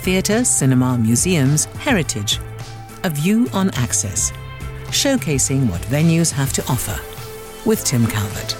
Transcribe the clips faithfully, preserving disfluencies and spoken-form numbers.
Theatre, cinema, museums, heritage. A view on Access, showcasing what venues have to offer, with Tim Calvert.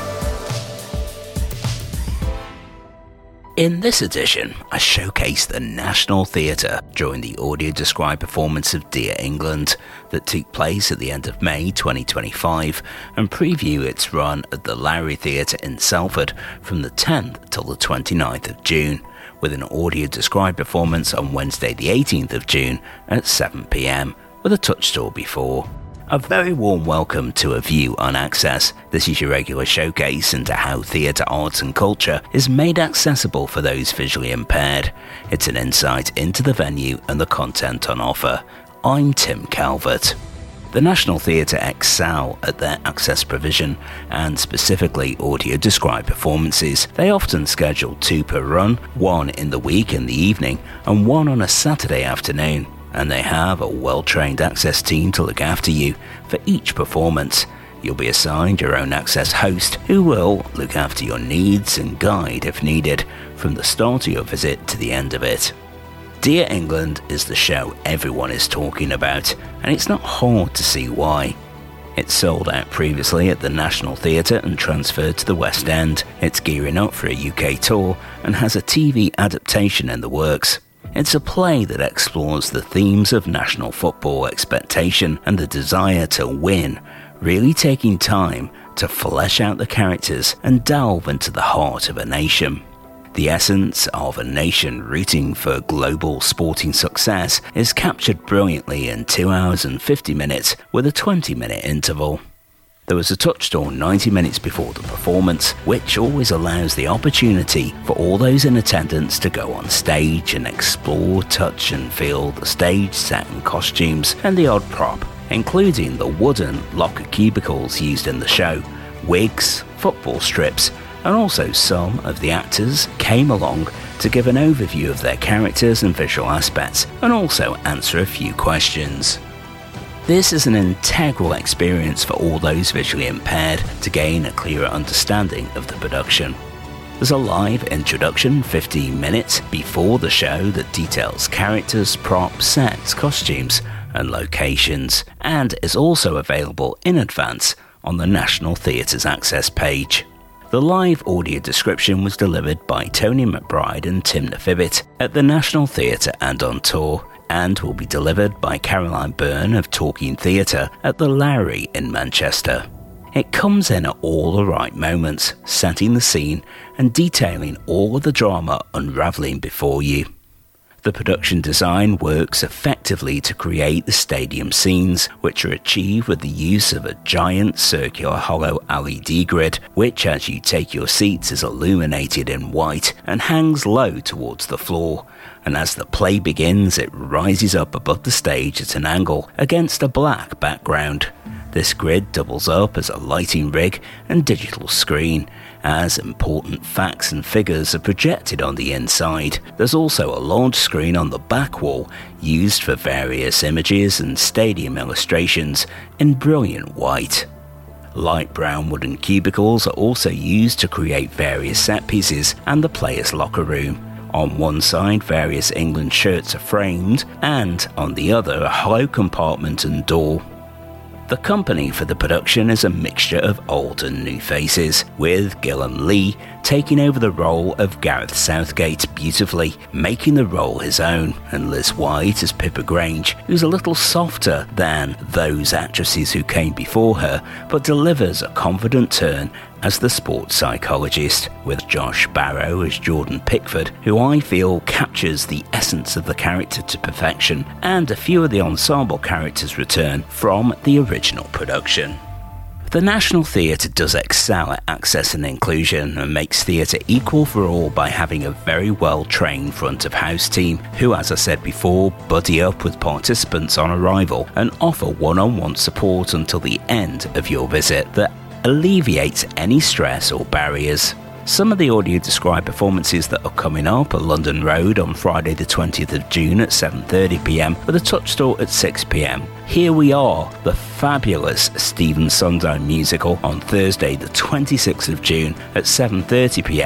In this edition, I showcase the National Theatre during the audio-described performance of Dear England that took place at the end of May twenty twenty-five and preview its run at the Lowry Theatre in Salford from the tenth till the twenty-ninth of June, with an audio-described performance on Wednesday the eighteenth of June at seven p m, with a touch tour before. A very warm welcome to A View on Access. This is your regular showcase into how theatre, arts and culture is made accessible for those visually impaired. It's an insight into the venue and the content on offer. I'm Tim Calvert. The National Theatre excel at their access provision, and specifically audio-described performances. They often schedule two per run, one in the week in the evening and one on a Saturday afternoon. And they have a well-trained access team to look after you for each performance. You'll be assigned your own access host who will look after your needs and guide if needed from the start of your visit to the end of it. Dear England is the show everyone is talking about, and it's not hard to see why. It sold out previously at the National Theatre and transferred to the West End. It's gearing up for a U K tour and has a T V adaptation in the works. It's a play that explores the themes of national football expectation and the desire to win, really taking time to flesh out the characters and delve into the heart of a nation. The essence of a nation rooting for global sporting success is captured brilliantly in two hours and fifty minutes with a twenty minute interval. There was a touch tour ninety minutes before the performance, which always allows the opportunity for all those in attendance to go on stage and explore, touch and feel the stage set and costumes and the odd prop, including the wooden locker cubicles used in the show, wigs, football strips, and also some of the actors came along to give an overview of their characters and visual aspects and also answer a few questions. This is an integral experience for all those visually impaired to gain a clearer understanding of the production. There's a live introduction fifteen minutes before the show that details characters, props, sets, costumes and locations, and is also available in advance on the National Theatre's Access page. The live audio description was delivered by Tony McBride and Tim Nafibbit at the National Theatre and on tour, and will be delivered by Caroline Byrne of Talking Theatre at the Lowry in Manchester. It comes in at all the right moments, setting the scene and detailing all of the drama unravelling before you. The production design works effectively to create the stadium scenes, which are achieved with the use of a giant circular hollow L E D grid, which as you take your seats is illuminated in white and hangs low towards the floor. And as the play begins, it rises up above the stage at an angle against a black background. This grid doubles up as a lighting rig and digital screen, as important facts and figures are projected on the inside. There's also a large screen on the back wall used for various images and stadium illustrations in brilliant white. Light brown wooden cubicles are also used to create various set pieces and the players' locker room. On one side, various England shirts are framed, and on the other, a hollow compartment and door. The company for the production is a mixture of old and new faces, with Gilliam Lee taking over the role of Gareth Southgate beautifully, making the role his own, and Liz White as Pippa Grange, who's a little softer than those actresses who came before her, but delivers a confident turn as the sports psychologist, with Josh Barrow as Jordan Pickford, who I feel captures the essence of the character to perfection, and a few of the ensemble characters return from the original production. The National Theatre does excel at access and inclusion and makes theatre equal for all by having a very well-trained front-of-house team who, as I said before, buddy up with participants on arrival and offer one-on-one support until the end of your visit that alleviates any stress or barriers. Some of the audio-described performances that are coming up are London Road on Friday the twentieth of June at seven thirty p m with a touch tour at six p m. Here We Are, the fabulous Stephen Sondheim musical on Thursday the twenty-sixth of June at seven thirty p m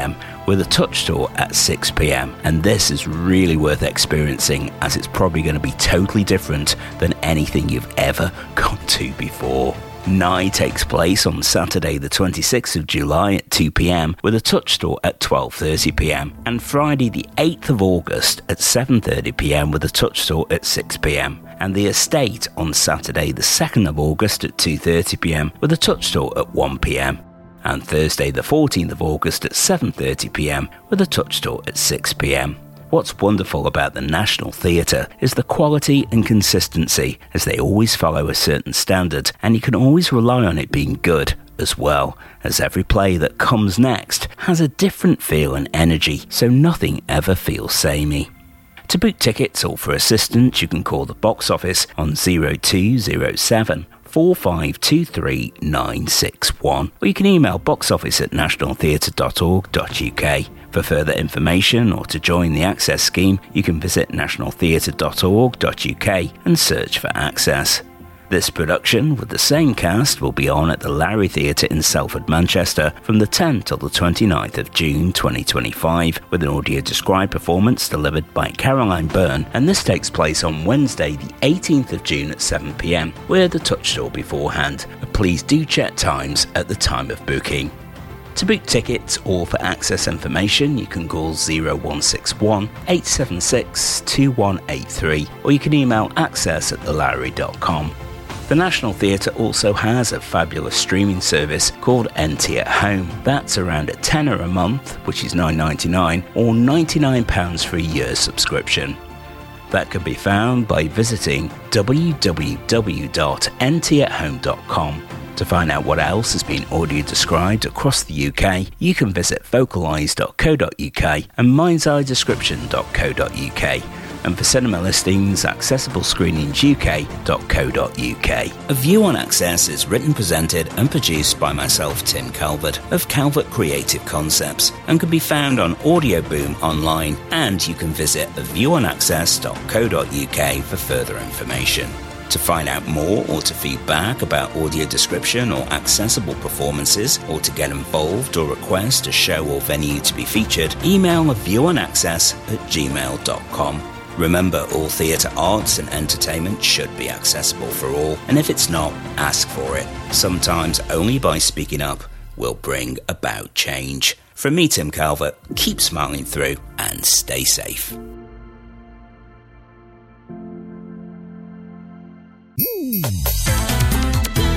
with a touch tour at six p m, and this is really worth experiencing as it's probably going to be totally different than anything you've ever gone to before. Nye takes place on Saturday the twenty-sixth of July at two p m with a touch tour at twelve thirty p m, and Friday the eighth of August at seven thirty p m with a touch tour at six p m, and the Estate on Saturday the second of August at two thirty p m with a touch tour at one p m, and Thursday the fourteenth of August at seven thirty p m with a touch tour at six p m. What's wonderful about the National Theatre is the quality and consistency, as they always follow a certain standard, and you can always rely on it being good as well, as every play that comes next has a different feel and energy, so nothing ever feels samey. To book tickets or for assistance, you can call the box office on zero two zero seven, four five two three, nine six one, or you can email boxoffice at national theatre dot org dot u k. For further information or to join the Access scheme, you can visit national theatre dot org dot u k and search for Access. This production, with the same cast, will be on at the Lowry Theatre in Salford, Manchester from the tenth till the twenty-ninth of June twenty twenty-five, with an audio-described performance delivered by Caroline Byrne, and this takes place on Wednesday the eighteenth of June at seven p m, with a touch tour beforehand. Please do check times at the time of booking. To book tickets or for Access information, you can call zero one six one, eight seven six, two one eight three, or you can email access at the lowry dot com. The National Theatre also has a fabulous streaming service called N T at Home. That's around a tenner a month, which is nine pounds ninety-nine, or ninety-nine pounds for a year's subscription. That can be found by visiting w w w dot n t at home dot com. To find out what else has been audio described across the U K, you can visit vocalise dot co dot u k and minds eye description dot co dot u k. And for cinema listings, accessible screenings u k dot co dot u k. A View on Access is written, presented and produced by myself, Tim Calvert, of Calvert Creative Concepts, and can be found on Audio Boom online, and you can visit a view on access dot co dot u k for further information. To find out more or to feedback about audio description or accessible performances, or to get involved or request a show or venue to be featured, email a view on access at gmail dot com. Remember, all theatre arts and entertainment should be accessible for all, and if it's not, ask for it. Sometimes only by speaking up will bring about change. From me, Tim Calvert, keep smiling through and stay safe.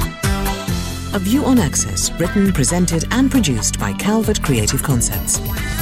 A View on Access, written, presented and produced by Calvert Creative Concepts.